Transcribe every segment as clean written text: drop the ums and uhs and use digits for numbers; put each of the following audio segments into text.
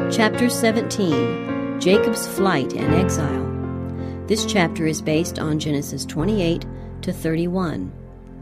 Chapter 17, Jacob's Flight and Exile. This chapter is based on Genesis 28 to 31.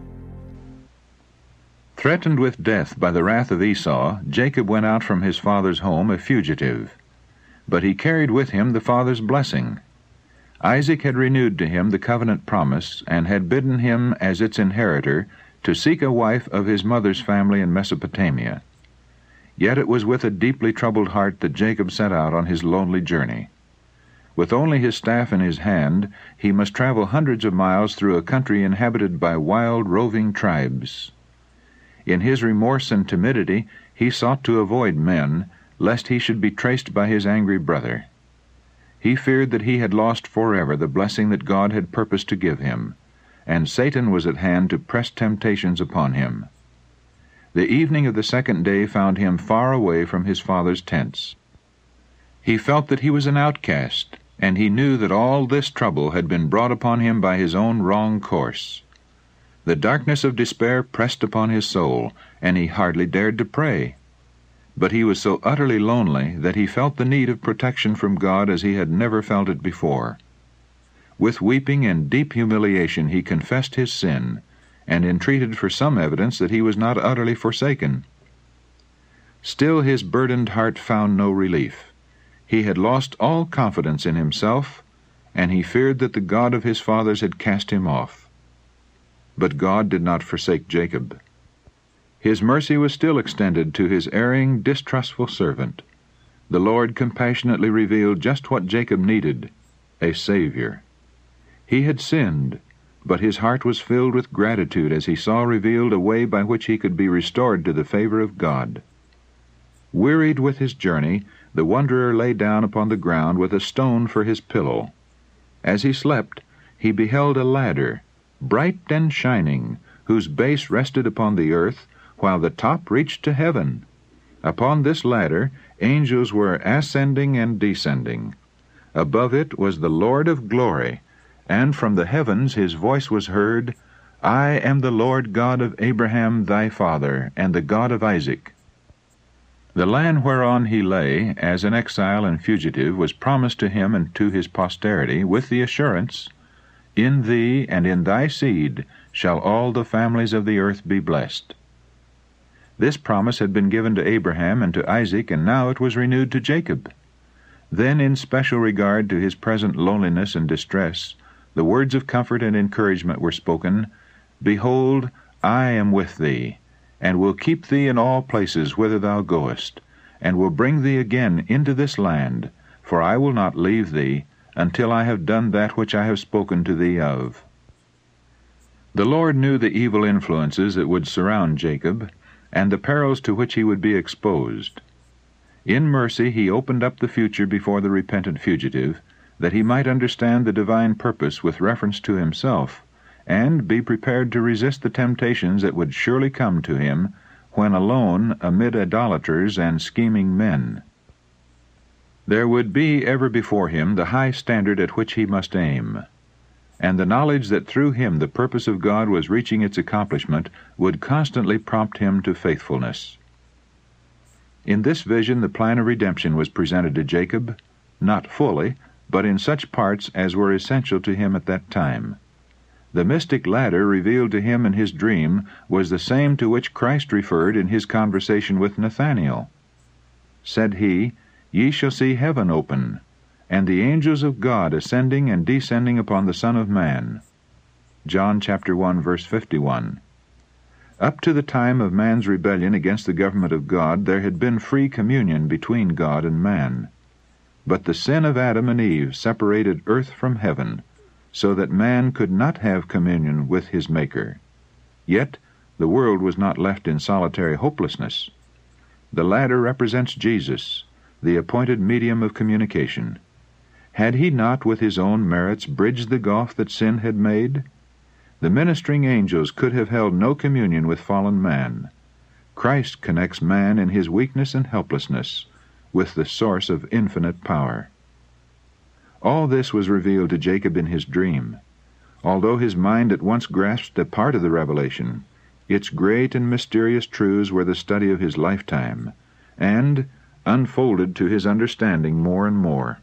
Threatened with death by the wrath of Esau, Jacob went out from his father's home a fugitive. But he carried with him the father's blessing. Isaac had renewed to him the covenant promise, and had bidden him as its inheritor to seek a wife of his mother's family in Mesopotamia. Yet it was with a deeply troubled heart that Jacob set out on his lonely journey. With only his staff in his hand, he must travel hundreds of miles through a country inhabited by wild, roving tribes. In his remorse and timidity, he sought to avoid men, lest he should be traced by his angry brother. He feared that he had lost forever the blessing that God had purposed to give him, and Satan was at hand to press temptations upon him. The evening of the second day found him far away from his father's tents. He felt that he was an outcast, and he knew that all this trouble had been brought upon him by his own wrong course. The darkness of despair pressed upon his soul, and he hardly dared to pray. But he was so utterly lonely that he felt the need of protection from God as he had never felt it before. With weeping and deep humiliation he confessed his sin, and entreated for some evidence that he was not utterly forsaken. Still his burdened heart found no relief. He had lost all confidence in himself, and he feared that the God of his fathers had cast him off. But God did not forsake Jacob. His mercy was still extended to his erring, distrustful servant. The Lord compassionately revealed just what Jacob needed, a Savior. He had sinned, but his heart was filled with gratitude as he saw revealed a way by which he could be restored to the favor of God. Wearied with his journey, the wanderer lay down upon the ground with a stone for his pillow. As he slept, he beheld a ladder, bright and shining, whose base rested upon the earth, while the top reached to heaven. Upon this ladder, angels were ascending and descending. Above it was the Lord of glory, and from the heavens his voice was heard, I am the Lord God of Abraham thy father, and the God of Isaac. The land whereon he lay, as an exile and fugitive, was promised to him and to his posterity, with the assurance, In thee and in thy seed shall all the families of the earth be blessed. This promise had been given to Abraham and to Isaac, and now it was renewed to Jacob. Then, in special regard to his present loneliness and distress, the words of comfort and encouragement were spoken, Behold, I am with thee, and will keep thee in all places whither thou goest, and will bring thee again into this land, for I will not leave thee, until I have done that which I have spoken to thee of. The Lord knew the evil influences that would surround Jacob, and the perils to which he would be exposed. In mercy he opened up the future before the repentant fugitive, that he might understand the divine purpose with reference to himself, and be prepared to resist the temptations that would surely come to him when alone amid idolaters and scheming men. There would be ever before him the high standard at which he must aim, and the knowledge that through him the purpose of God was reaching its accomplishment would constantly prompt him to faithfulness. In this vision the plan of redemption was presented to Jacob, not fully, but in such parts as were essential to him at that time. The mystic ladder revealed to him in his dream was the same to which Christ referred in his conversation with Nathanael. Said he, Ye shall see heaven open, and the angels of God ascending and descending upon the Son of Man. John chapter 1, verse 51. Up to the time of man's rebellion against the government of God, there had been free communion between God and man. But the sin of Adam and Eve separated earth from heaven, so that man could not have communion with his Maker. Yet the world was not left in solitary hopelessness. The ladder represents Jesus, the appointed medium of communication. Had he not, with his own merits, bridged the gulf that sin had made? The ministering angels could have held no communion with fallen man. Christ connects man in his weakness and helplessness with the source of infinite power. All this was revealed to Jacob in his dream. Although his mind at once grasped a part of the revelation, its great and mysterious truths were the study of his lifetime, and, unfolded to his understanding more and more.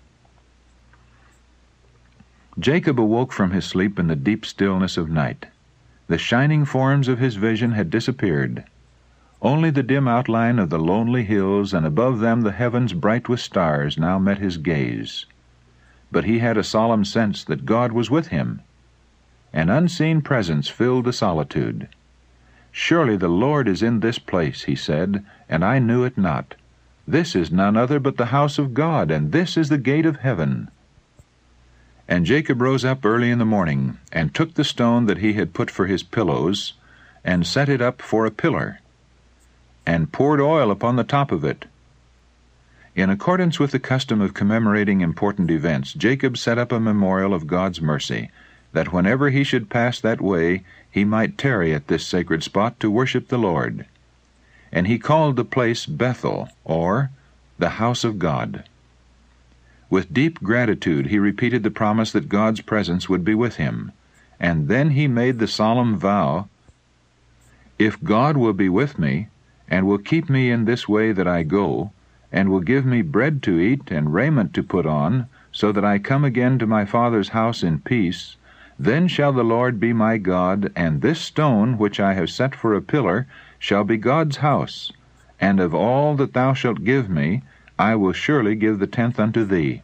Jacob awoke from his sleep in the deep stillness of night. The shining forms of his vision had disappeared. Only the dim outline of the lonely hills, and above them the heavens bright with stars, now met his gaze. But he had a solemn sense that God was with him. An unseen presence filled the solitude. "Surely the Lord is in this place," he said, "and I knew it not. This is none other but the house of God, and this is the gate of heaven." And Jacob rose up early in the morning, and took the stone that he had put for his pillows, and set it up for a pillar, and poured oil upon the top of it. In accordance with the custom of commemorating important events, Jacob set up a memorial of God's mercy, that whenever he should pass that way, he might tarry at this sacred spot to worship the Lord. And he called the place Bethel, or the house of God. With deep gratitude he repeated the promise that God's presence would be with him, and then he made the solemn vow, "If God will be with me, and will keep me in this way that I go, and will give me bread to eat and raiment to put on, so that I come again to my father's house in peace, then shall the Lord be my God, and this stone which I have set for a pillar shall be God's house, and of all that thou shalt give me, I will surely give the tenth unto thee."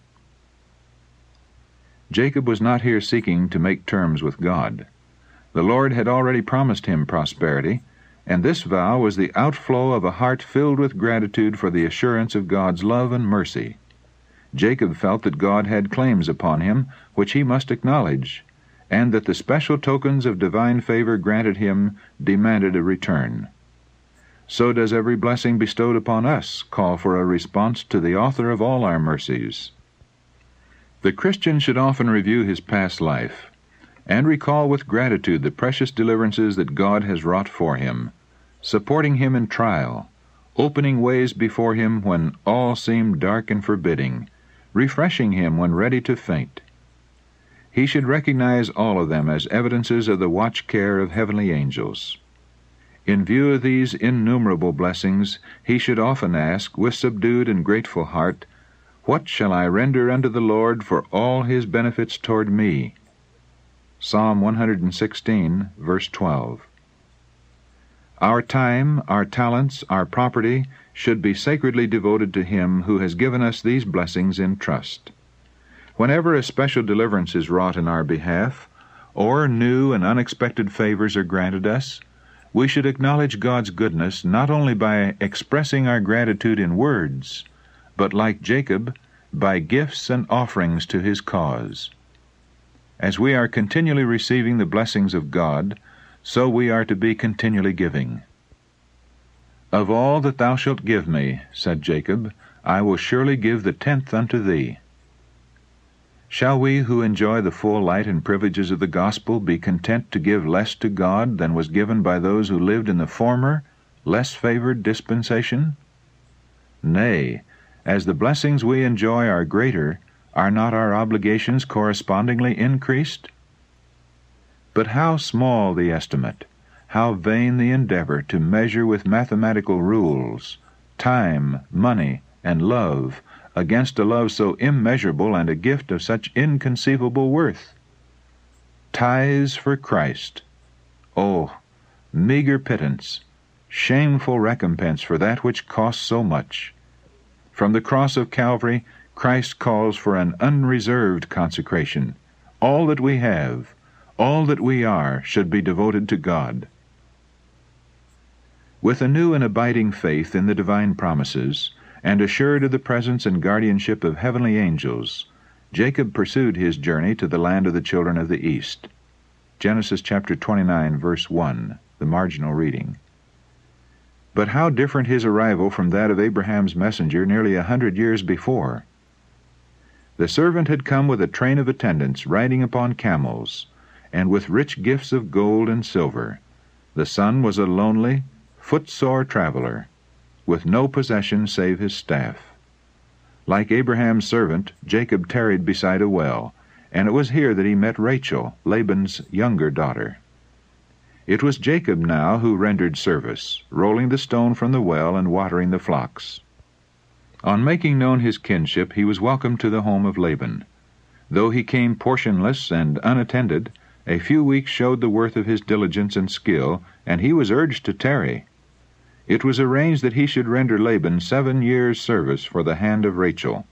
Jacob was not here seeking to make terms with God. The Lord had already promised him prosperity, and this vow was the outflow of a heart filled with gratitude for the assurance of God's love and mercy. Jacob felt that God had claims upon him which he must acknowledge, and that the special tokens of divine favor granted him demanded a return. So does every blessing bestowed upon us call for a response to the author of all our mercies. The Christian should often review his past life, and recall with gratitude the precious deliverances that God has wrought for him, supporting him in trial, opening ways before him when all seemed dark and forbidding, refreshing him when ready to faint. He should recognize all of them as evidences of the watch care of heavenly angels. In view of these innumerable blessings, he should often ask, with subdued and grateful heart, "What shall I render unto the Lord for all his benefits toward me?" Psalm 116, verse 12. Our time, our talents, our property should be sacredly devoted to him who has given us these blessings in trust. Whenever a special deliverance is wrought in our behalf, or new and unexpected favors are granted us, we should acknowledge God's goodness not only by expressing our gratitude in words, but, like Jacob, by gifts and offerings to his cause. As we are continually receiving the blessings of God, so we are to be continually giving. "Of all that thou shalt give me," said Jacob, "I will surely give the tenth unto thee." Shall we who enjoy the full light and privileges of the gospel be content to give less to God than was given by those who lived in the former, less favored dispensation? Nay, as the blessings we enjoy are greater, are not our obligations correspondingly increased? But how small the estimate, how vain the endeavor to measure with mathematical rules time, money, and love against a love so immeasurable and a gift of such inconceivable worth. Tithes for Christ. Oh, meager pittance, shameful recompense for that which costs so much. From the cross of Calvary, Christ calls for an unreserved consecration. All that we have, all that we are, should be devoted to God. With a new and abiding faith in the divine promises, and assured of the presence and guardianship of heavenly angels, Jacob pursued his journey to the land of the children of the east. Genesis chapter 29, verse 1, the marginal reading. But how different his arrival from that of Abraham's messenger nearly 100 years before. The servant had come with a train of attendants riding upon camels, and with rich gifts of gold and silver. The son was a lonely, footsore traveler, with no possession save his staff. Like Abraham's servant, Jacob tarried beside a well, and it was here that he met Rachel, Laban's younger daughter. It was Jacob now who rendered service, rolling the stone from the well and watering the flocks. On making known his kinship, he was welcomed to the home of Laban. Though he came portionless and unattended, a few weeks showed the worth of his diligence and skill, and he was urged to tarry. It was arranged that he should render Laban 7 years' service for the hand of Rachel.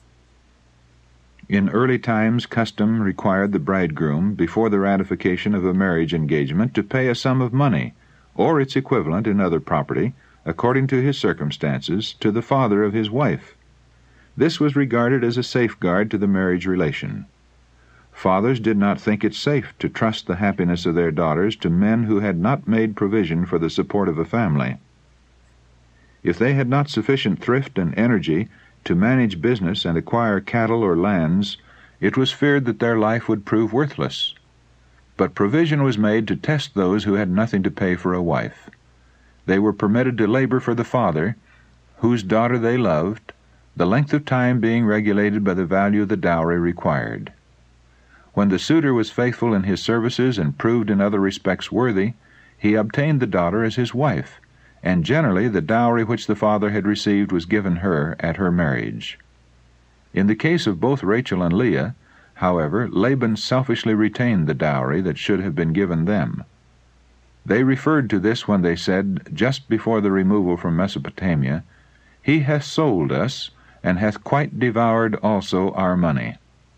In early times, custom required the bridegroom, before the ratification of a marriage engagement, to pay a sum of money, or its equivalent in other property, according to his circumstances, to the father of his wife. This was regarded as a safeguard to the marriage relation. Fathers did not think it safe to trust the happiness of their daughters to men who had not made provision for the support of a family. If they had not sufficient thrift and energy to manage business and acquire cattle or lands, it was feared that their life would prove worthless. But provision was made to test those who had nothing to pay for a wife. They were permitted to labor for the father, whose daughter they loved, the length of time being regulated by the value of the dowry required. When the suitor was faithful in his services and proved in other respects worthy, he obtained the daughter as his wife, and generally the dowry which the father had received was given her at her marriage. In the case of both Rachel and Leah, however, Laban selfishly retained the dowry that should have been given them. They referred to this when they said, just before the removal from Mesopotamia, "He hath sold us, and hath quite devoured also our money."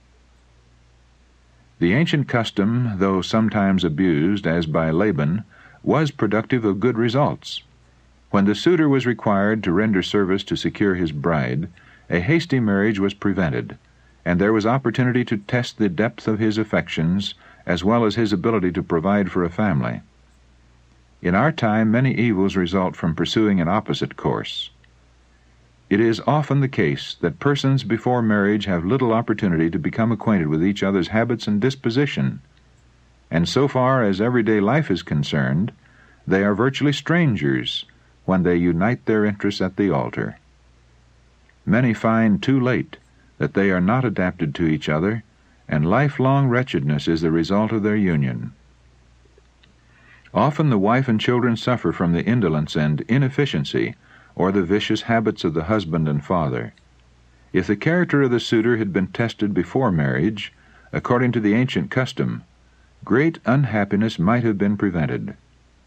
The ancient custom, though sometimes abused, as by Laban, was productive of good results. When the suitor was required to render service to secure his bride, a hasty marriage was prevented, and there was opportunity to test the depth of his affections, as well as his ability to provide for a family. In our time, many evils result from pursuing an opposite course. It is often the case that persons before marriage have little opportunity to become acquainted with each other's habits and disposition, and so far as everyday life is concerned, they are virtually strangers when they unite their interests at the altar. Many find too late that they are not adapted to each other, and lifelong wretchedness is the result of their union. Often the wife and children suffer from the indolence and inefficiency or the vicious habits of the husband and father. If the character of the suitor had been tested before marriage, according to the ancient custom, great unhappiness might have been prevented.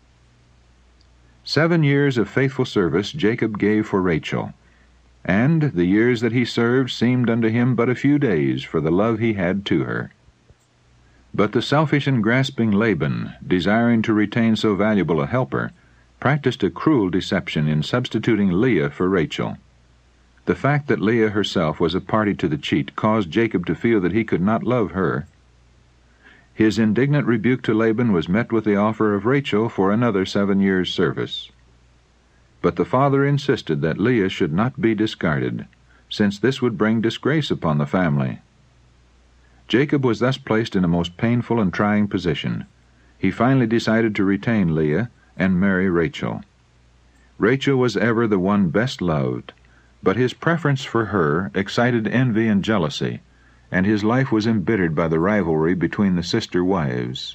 7 years of faithful service Jacob gave for Rachel, and the years that he served seemed unto him but a few days for the love he had to her. But the selfish and grasping Laban, desiring to retain so valuable a helper, practiced a cruel deception in substituting Leah for Rachel. The fact that Leah herself was a party to the cheat caused Jacob to feel that he could not love her. His indignant rebuke to Laban was met with the offer of Rachel for another 7 years' service. But the father insisted that Leah should not be discarded, since this would bring disgrace upon the family. Jacob was thus placed in a most painful and trying position. He finally decided to retain Leah and marry Rachel. Rachel was ever the one best loved, but his preference for her excited envy and jealousy, and his life was embittered by the rivalry between the sister wives.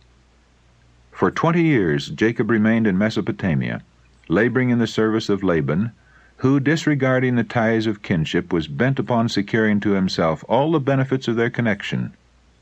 For 20 years Jacob remained in Mesopotamia, laboring in the service of Laban, who, disregarding the ties of kinship, was bent upon securing to himself all the benefits of their connection.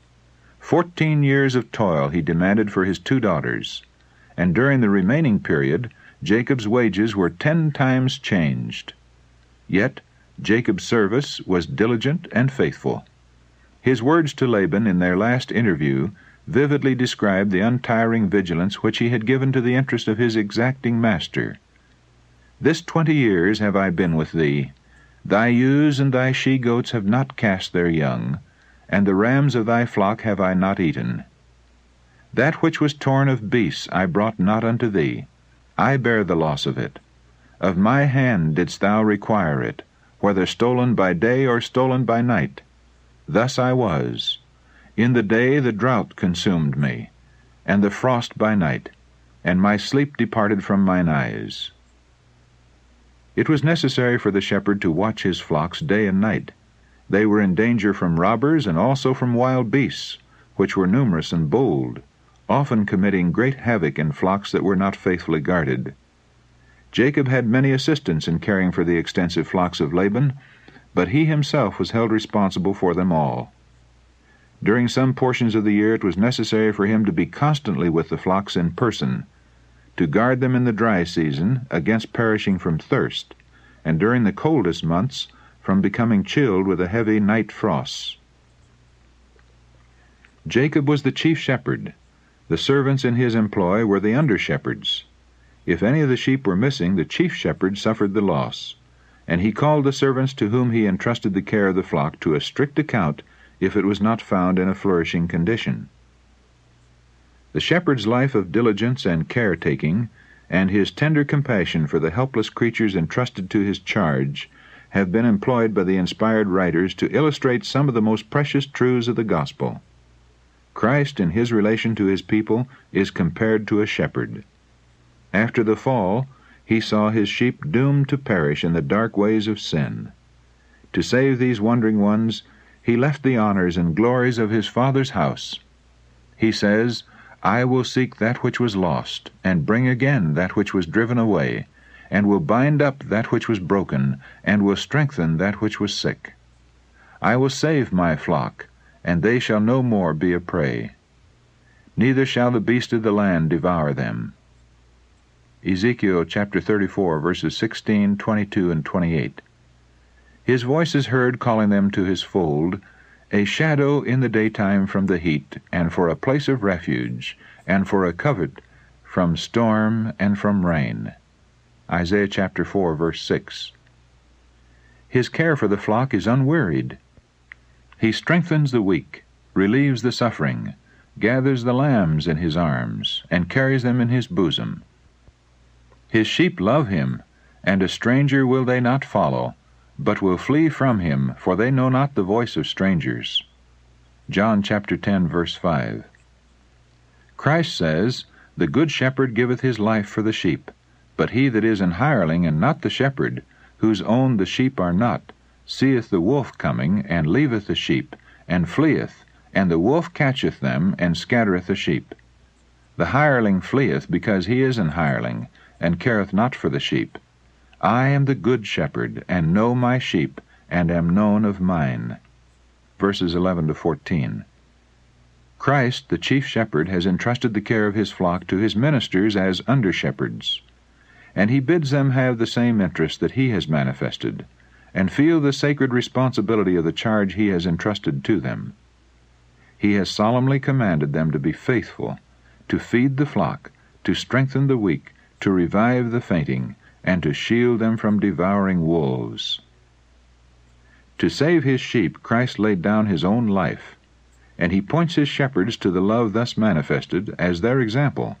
14 years of toil he demanded for his 2 daughters, and during the remaining period Jacob's wages were 10 times changed. Yet Jacob's service was diligent and faithful. His words to Laban in their last interview vividly described the untiring vigilance which he had given to the interest of his exacting master. "This 20 years have I been with thee. Thy ewes and thy she-goats have not cast their young, and the rams of thy flock have I not eaten. That which was torn of beasts I brought not unto thee. I bear the loss of it. Of my hand didst thou require it, whether stolen by day or stolen by night. Thus I was. In the day the drought consumed me, and the frost by night, and my sleep departed from mine eyes." It was necessary for the shepherd to watch his flocks day and night. They were in danger from robbers and also from wild beasts, which were numerous and bold, often committing great havoc in flocks that were not faithfully guarded. Jacob had many assistants in caring for the extensive flocks of Laban, but he himself was held responsible for them all. During some portions of the year it was necessary for him to be constantly with the flocks in person, to guard them in the dry season against perishing from thirst, and during the coldest months from becoming chilled with the heavy night frosts. Jacob was the chief shepherd. The servants in his employ were the under-shepherds. If any of the sheep were missing, the chief shepherd suffered the loss, and he called the servants to whom he entrusted the care of the flock to a strict account if it was not found in a flourishing condition. The shepherd's life of diligence and caretaking, and his tender compassion for the helpless creatures entrusted to his charge, have been employed by the inspired writers to illustrate some of the most precious truths of the gospel. Christ, in his relation to his people, is compared to a shepherd. After the fall, he saw his sheep doomed to perish in the dark ways of sin. To save these wandering ones, he left the honors and glories of his Father's house. He says, "I will seek that which was lost, and bring again that which was driven away, and will bind up that which was broken, and will strengthen that which was sick. I will save my flock, and they shall no more be a prey. Neither shall the beast of the land devour them." Ezekiel chapter 34, verses 16, 22, and 28. His voice is heard calling them to his fold, a shadow in the daytime from the heat, and for a place of refuge, and for a covert from storm and from rain. Isaiah chapter 4, verse 6. His care for the flock is unwearied. He strengthens the weak, relieves the suffering, gathers the lambs in his arms, and carries them in his bosom. His sheep love him, and a stranger will they not follow, but will flee from him, for they know not the voice of strangers. John chapter 10, verse 5. Christ says, "The good shepherd giveth his life for the sheep, but he that is an hireling and not the shepherd, whose own the sheep are not, seeth the wolf coming, and leaveth the sheep, and fleeth, and the wolf catcheth them, and scattereth the sheep. The hireling fleeth because he is an hireling, and careth not for the sheep. I am the good shepherd, and know my sheep, and am known of mine." Verses 11 to 14. Christ, the chief shepherd, has entrusted the care of his flock to his ministers as under-shepherds, and he bids them have the same interest that he has manifested, and feel the sacred responsibility of the charge he has entrusted to them. He has solemnly commanded them to be faithful, to feed the flock, to strengthen the weak, to revive the fainting, and to shield them from devouring wolves. To save his sheep, Christ laid down his own life, and he points his shepherds to the love thus manifested as their example.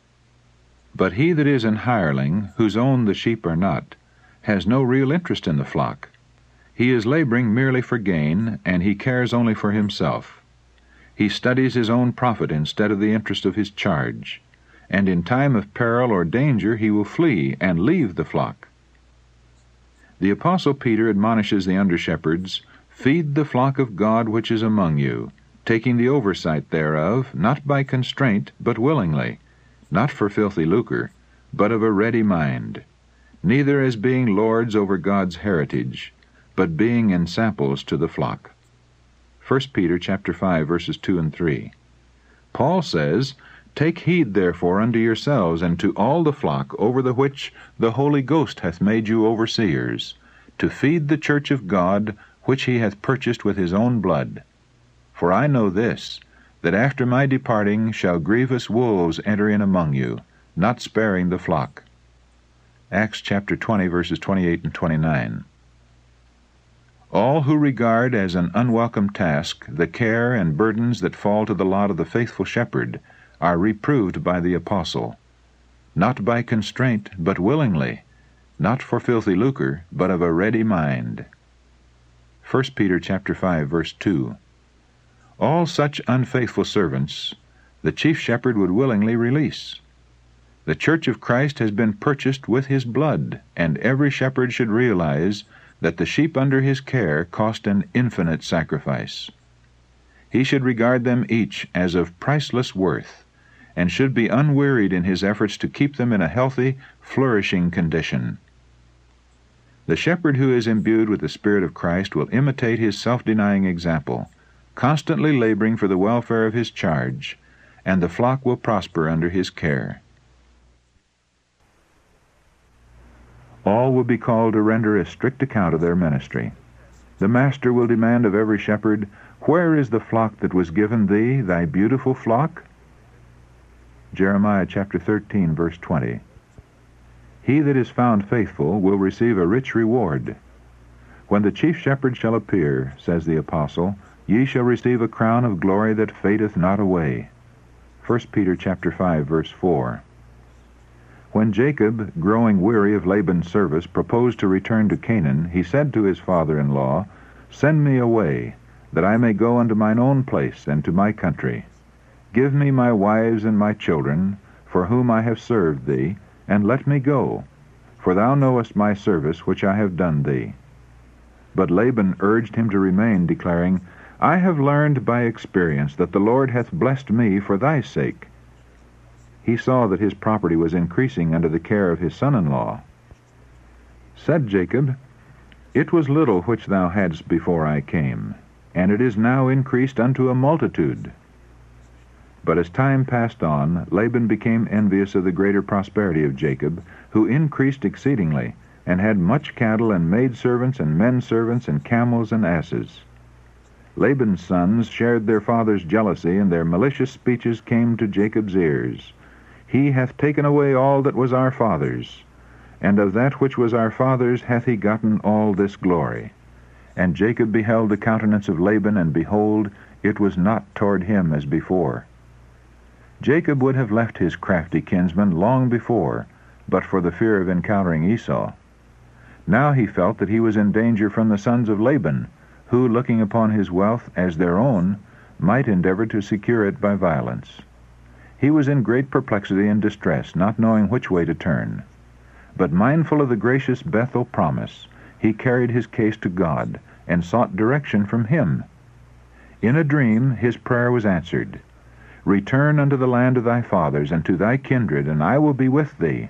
But he that is an hireling, whose own the sheep are not, has no real interest in the flock. He is laboring merely for gain, and he cares only for himself. He studies his own profit instead of the interest of his charge, and in time of peril or danger he will flee and leave the flock. The Apostle Peter admonishes the under-shepherds, "Feed the flock of God which is among you, taking the oversight thereof, not by constraint, but willingly, not for filthy lucre, but of a ready mind, neither as being lords over God's heritage, but being ensamples to the flock." 1 Peter chapter 5, verses 2 and 3. Paul says, "Take heed therefore unto yourselves and to all the flock over the which the Holy Ghost hath made you overseers, to feed the church of God, which he hath purchased with his own blood. For I know this, that after my departing shall grievous wolves enter in among you, not sparing the flock." Acts chapter 20, verses 28 and 29. All who regard as an unwelcome task the care and burdens that fall to the lot of the faithful shepherd are reproved by the apostle. Not by constraint, but willingly, not for filthy lucre, but of a ready mind. 1 Peter chapter 5, verse 2. All such unfaithful servants the chief shepherd would willingly release. The church of Christ has been purchased with his blood, and every shepherd should realize that the sheep under his care cost an infinite sacrifice. He should regard them each as of priceless worth, and should be unwearied in his efforts to keep them in a healthy, flourishing condition. The shepherd who is imbued with the Spirit of Christ will imitate his self-denying example, constantly laboring for the welfare of his charge, and the flock will prosper under his care. All will be called to render a strict account of their ministry. The master will demand of every shepherd, "Where is the flock that was given thee, thy beautiful flock?" Jeremiah chapter 13, verse 20. He that is found faithful will receive a rich reward. When the chief shepherd shall appear, says the apostle, ye shall receive a crown of glory that fadeth not away. 1 Peter chapter 5, verse 4. When Jacob, growing weary of Laban's service, proposed to return to Canaan, he said to his father-in-law, "Send me away, that I may go unto mine own place and to my country. Give me my wives and my children, for whom I have served thee, and let me go, for thou knowest my service which I have done thee." But Laban urged him to remain, declaring, "I have learned by experience that the Lord hath blessed me for thy sake." He saw that his property was increasing under the care of his son-in-law. Said Jacob, "It was little which thou hadst before I came, and it is now increased unto a multitude." But as time passed on, Laban became envious of the greater prosperity of Jacob, who increased exceedingly, and had much cattle and maidservants and men-servants and camels and asses. Laban's sons shared their father's jealousy, and their malicious speeches came to Jacob's ears. "He hath taken away all that was our father's, and of that which was our father's hath he gotten all this glory." And Jacob beheld the countenance of Laban, and behold, it was not toward him as before. Jacob would have left his crafty kinsman long before, but for the fear of encountering Esau. Now he felt that he was in danger from the sons of Laban, who, looking upon his wealth as their own, might endeavor to secure it by violence. He was in great perplexity and distress, not knowing which way to turn. But mindful of the gracious Bethel promise, he carried his case to God, and sought direction from him. In a dream his prayer was answered. "Return unto the land of thy fathers, and to thy kindred, and I will be with thee."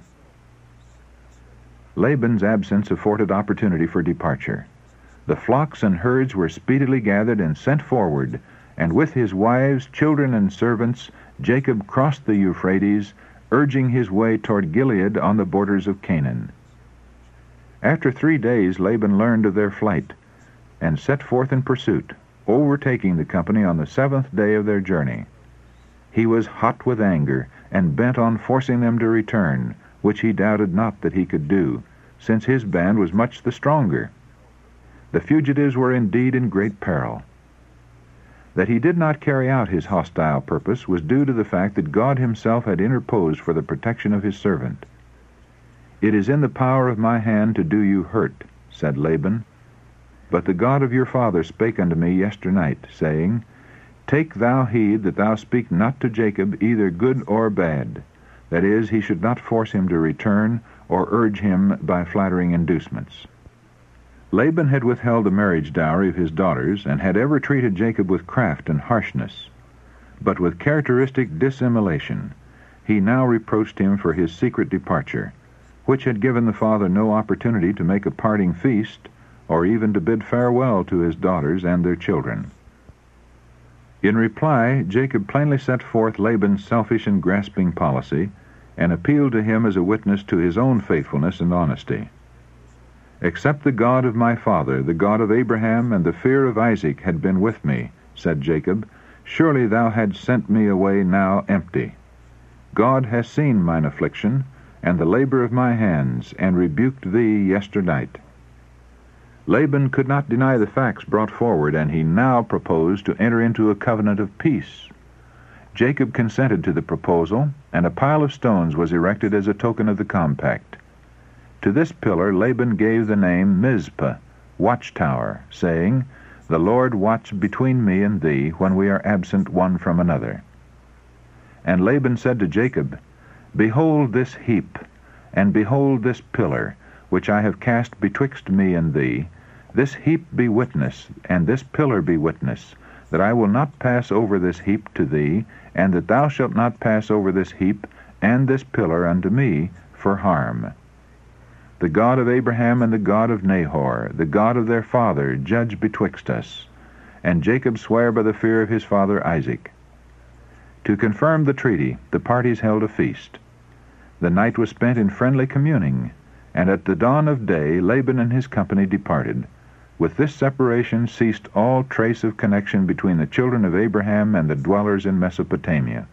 Laban's absence afforded opportunity for departure. The flocks and herds were speedily gathered and sent forward, and with his wives, children, and servants, Jacob crossed the Euphrates, urging his way toward Gilead on the borders of Canaan. After 3 days Laban learned of their flight, and set forth in pursuit, overtaking the company on the 7th day of their journey. He was hot with anger, and bent on forcing them to return, which he doubted not that he could do, since his band was much the stronger. The fugitives were indeed in great peril. That he did not carry out his hostile purpose was due to the fact that God himself had interposed for the protection of his servant. "It is in the power of my hand to do you hurt," said Laban. "But the God of your father spake unto me yesternight, saying, Take thou heed that thou speak not to Jacob either good or bad, that is, he should not force him to return, or urge him by flattering inducements." Laban had withheld the marriage dowry of his daughters, and had ever treated Jacob with craft and harshness. But with characteristic dissimulation, he now reproached him for his secret departure, which had given the father no opportunity to make a parting feast, or even to bid farewell to his daughters and their children. In reply, Jacob plainly set forth Laban's selfish and grasping policy, and appealed to him as a witness to his own faithfulness and honesty. "Except the God of my father, the God of Abraham, and the fear of Isaac had been with me," said Jacob, "surely thou hadst sent me away now empty. God has seen mine affliction, and the labor of my hands, and rebuked thee yesternight." Laban could not deny the facts brought forward, and he now proposed to enter into a covenant of peace. Jacob consented to the proposal, and a pile of stones was erected as a token of the compact. To this pillar Laban gave the name Mizpah, watchtower, saying, "The Lord watch between me and thee when we are absent one from another." And Laban said to Jacob, "Behold this heap, and behold this pillar, which I have cast betwixt me and thee. This heap be witness, and this pillar be witness, that I will not pass over this heap to thee, and that thou shalt not pass over this heap and this pillar unto me for harm. The God of Abraham and the God of Nahor, the God of their father, judge betwixt us. And Jacob sware by the fear of his father Isaac. To confirm the treaty, the parties held a feast. The night was spent in friendly communing, and at the dawn of day Laban and his company departed. With this separation ceased all trace of connection between the children of Abraham and the dwellers in Mesopotamia.